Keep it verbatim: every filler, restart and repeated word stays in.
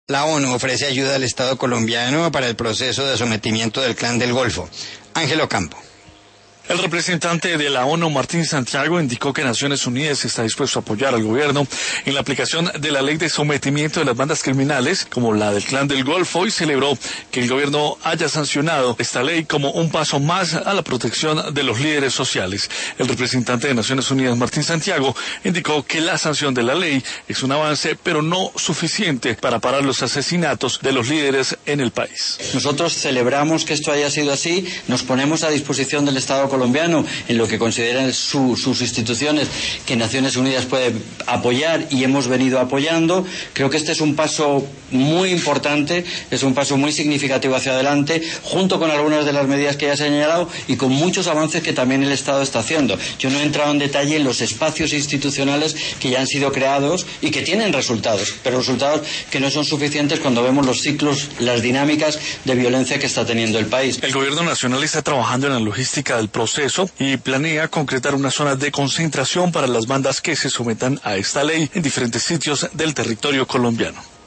La ONU ofrece ayuda al Estado colombiano para el proceso de sometimiento del Clan del Golfo. Ángel Ocampo. El representante de la ONU, Martín Santiago, indicó que Naciones Unidas está dispuesto a apoyar al gobierno en la aplicación de la ley de sometimiento de las bandas criminales, como la del Clan del Golfo, y celebró que el gobierno haya sancionado esta ley como un paso más a la protección de los líderes sociales. El representante de Naciones Unidas, Martín Santiago, indicó que la sanción de la ley es un avance, pero no suficiente para parar los asesinatos de los líderes en el país. Nosotros celebramos que esto haya sido así, nos ponemos a disposición del Estado colombiano colombiano en lo que consideran su, sus instituciones que Naciones Unidas puede apoyar y hemos venido apoyando. Creo que este es un paso muy importante, es un paso muy significativo hacia adelante, junto con algunas de las medidas que ya se han señalado y con muchos avances que también el Estado está haciendo. Yo no he entrado en detalle en los espacios institucionales que ya han sido creados y que tienen resultados, pero resultados que no son suficientes cuando vemos los ciclos, las dinámicas de violencia que está teniendo el país. El gobierno nacional está trabajando en la logística del proceso y planea concretar una zona de concentración para las bandas que se sometan a esta ley en diferentes sitios del territorio colombiano.